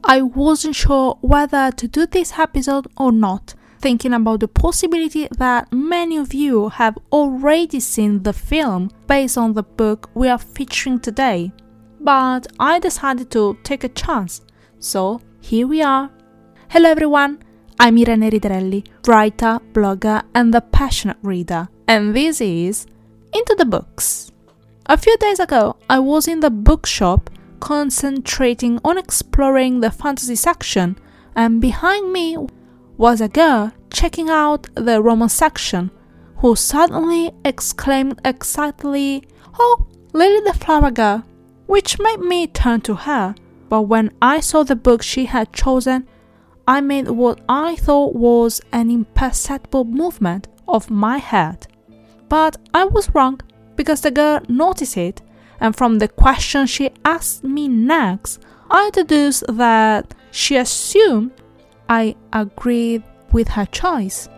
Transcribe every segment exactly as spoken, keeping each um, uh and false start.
I wasn't sure whether to do this episode or not, thinking about the possibility that many of you have already seen the film based on the book we are featuring today. But I decided to take a chance, so here we are. Hello everyone, I'm Irene Ridrelli, writer, blogger and the passionate reader, and this is Into the Books. A few days ago, I was in the bookshop concentrating on exploring the fantasy section, and behind me was a girl checking out the romance section, who suddenly exclaimed excitedly, "Oh, Lily the Flower Girl," which made me turn to her. But when I saw the book she had chosen, I made what I thought was an imperceptible movement of my head. But I was wrong, because the girl noticed it, and from the question she asked me next, I deduced that she assumed I agreed with her choice.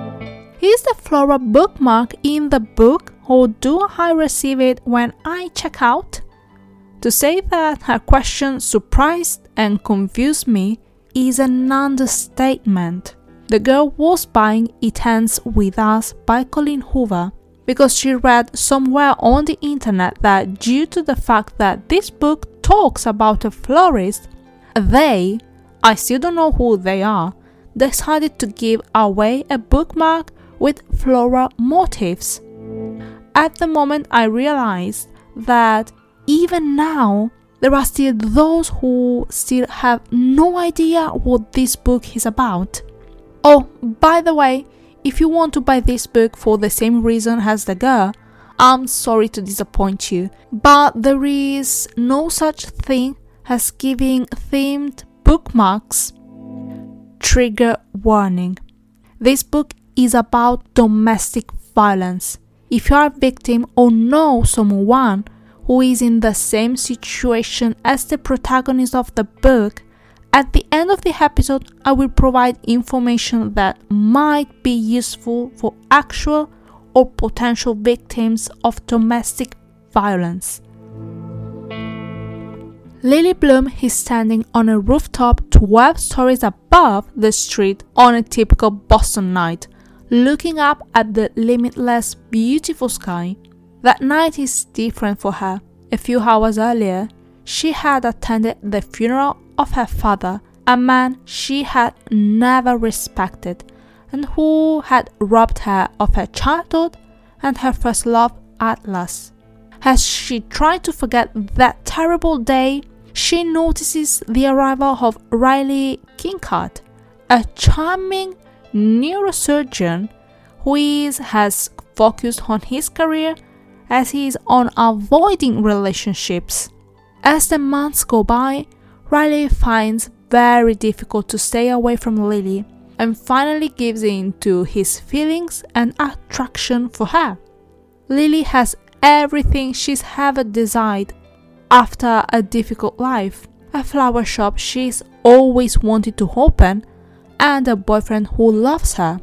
Is the floral bookmark in the book, or do I receive it when I check out? To say that her question surprised and confused me is an understatement. The girl was buying It Ends With Us by Colleen Hoover, because she read somewhere on the internet that due to the fact that this book talks about a florist, they, I still don't know who they are, decided to give away a bookmark with floral motifs. At the moment I realized that even now there are still those who still have no idea what this book is about. Oh, by the way, if you want to buy this book for the same reason as the girl, I'm sorry to disappoint you, but there is no such thing as giving themed bookmarks. Trigger warning. This book is about domestic violence. If you are a victim or know someone who is in the same situation as the protagonist of the book, at the end of the episode, I will provide information that might be useful for actual or potential victims of domestic violence. Lily Bloom is standing on a rooftop twelve stories above the street on a typical Boston night, looking up at the limitless, beautiful sky. That night is different for her. A few hours earlier, she had attended the funeral of her father, a man she had never respected and who had robbed her of her childhood and her first love, Atlas. As she tried to forget that terrible day, she notices the arrival of Riley Kinkard, a charming neurosurgeon who is as focused on his career as he is on avoiding relationships. As the months go by, Riley finds very difficult to stay away from Lily and finally gives in to his feelings and attraction for her. Lily has everything she's ever desired after a difficult life, a flower shop she's always wanted to open, and a boyfriend who loves her.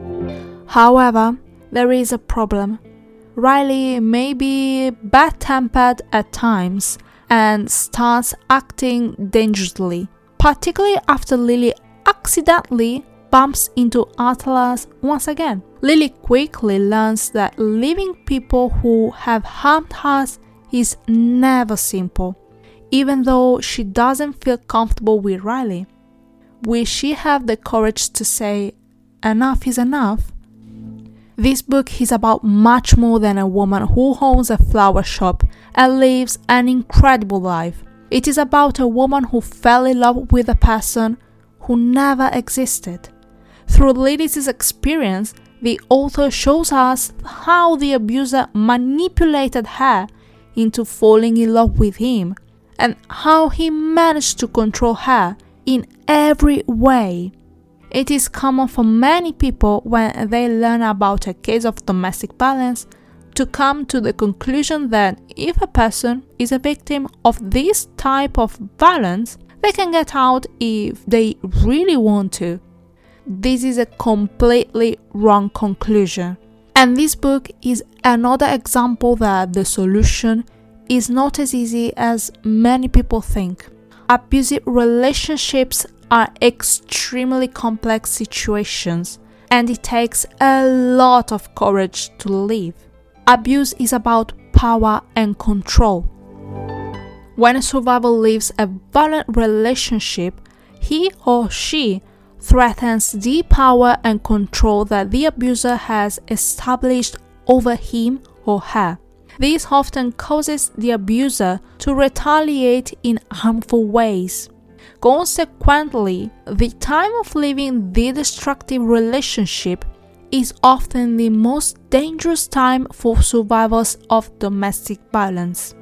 However, there is a problem. Riley may be bad-tempered at times and starts acting dangerously, particularly after Lily accidentally bumps into Atlas once again. Lily quickly learns that leaving people who have harmed us is never simple, even though she doesn't feel comfortable with Riley. Will she have the courage to say, enough is enough? This book is about much more than a woman who owns a flower shop and lives an incredible life. It is about a woman who fell in love with a person who never existed. Through Lily's experience, the author shows us how the abuser manipulated her into falling in love with him, and how he managed to control her in every way. It is common for many people when they learn about a case of domestic violence to come to the conclusion that if a person is a victim of this type of violence, they can get out if they really want to. This is a completely wrong conclusion. And this book is another example that the solution is not as easy as many people think. abusive relationships are extremely complex situations, and it takes a lot of courage to leave. Abuse is about power and control. When a survivor leaves a violent relationship, he or she threatens the power and control that the abuser has established over him or her. This often causes the abuser to retaliate in harmful ways. Consequently, the time of leaving the destructive relationship is often the most dangerous time for survivors of domestic violence.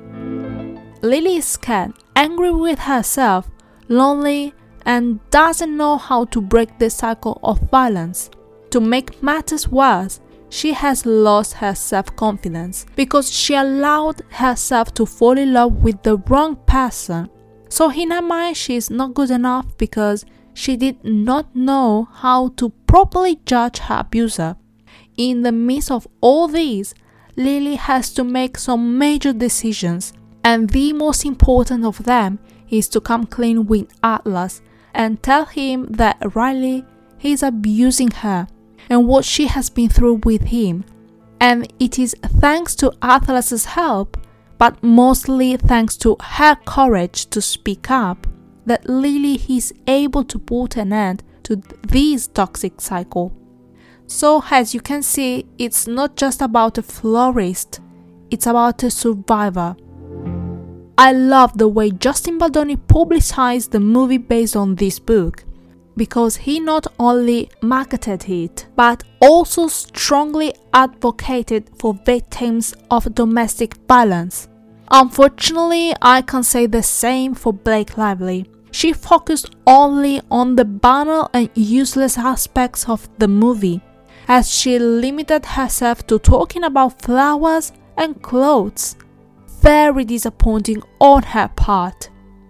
Lily is scared, angry with herself, lonely, and doesn't know how to break the cycle of violence. To make matters worse, she has lost her self-confidence because she allowed herself to fall in love with the wrong person. So in her mind, she is not good enough because she did not know how to properly judge her abuser. In the midst of all this, Lily has to make some major decisions, and the most important of them is to come clean with Atlas and tell him that Riley is abusing her and what she has been through with him. And it is thanks to Atlas's help, but mostly thanks to her courage to speak up, that Lily is able to put an end to this toxic cycle. So as you can see, it's not just about a florist, it's about a survivor. I love the way Justin Baldoni publicized the movie based on this book, because he not only marketed it, but also strongly advocated for victims of domestic violence. Unfortunately, I can't say the same for Blake Lively. She focused only on the banal and useless aspects of the movie, as she limited herself to talking about flowers and clothes. Very disappointing on her part.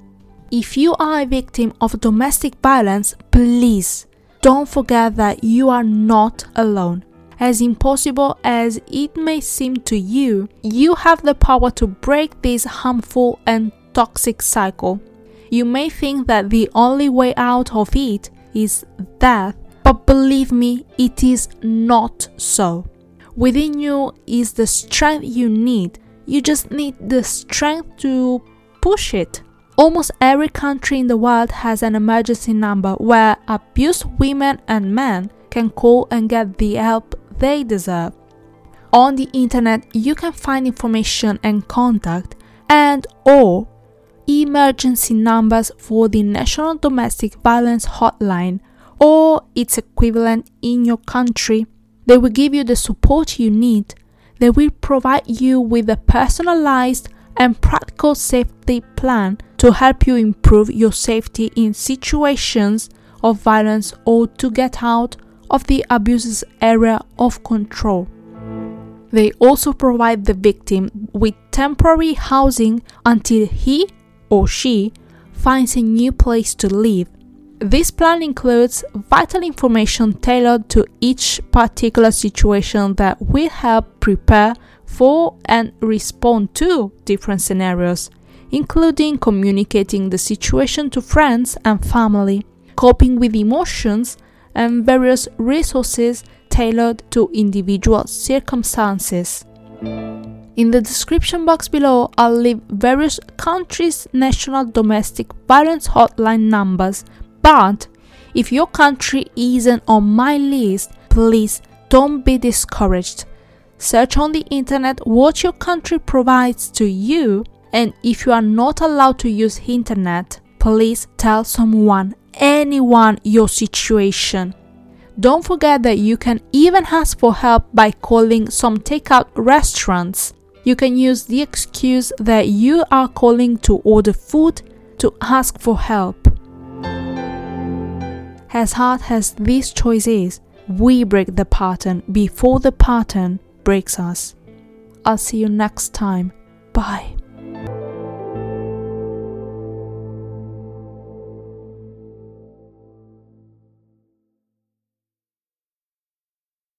If you are a victim of domestic violence, please don't forget that you are not alone. As impossible as it may seem to you, you have the power to break this harmful and toxic cycle. You may think that the only way out of it is death, but believe me, it is not so. Within you is the strength you need. You just need the strength to push it. Almost every country in the world has an emergency number where abused women and men can call and get the help they deserve. On the internet, you can find information and contact and or emergency numbers for the National Domestic Violence Hotline or its equivalent in your country. They will give you the support you need. They will provide you with a personalized and practical safety plan to help you improve your safety in situations of violence or to get out of the abuser's area of control. They also provide the victim with temporary housing until he or she finds a new place to live. This plan includes vital information tailored to each particular situation that will help prepare for and respond to different scenarios, including communicating the situation to friends and family, coping with emotions, and various resources tailored to individual circumstances. In the description box below, I'll leave various countries' national domestic violence hotline numbers, but if your country isn't on my list, please don't be discouraged. Search on the internet what your country provides to you, and if you are not allowed to use internet, please tell someone, anyone, your situation. Don't forget that you can even ask for help by calling some takeout restaurants. You can use the excuse that you are calling to order food to ask for help. As hard as this choice is, we break the pattern before the pattern breaks us. I'll see you next time. Bye.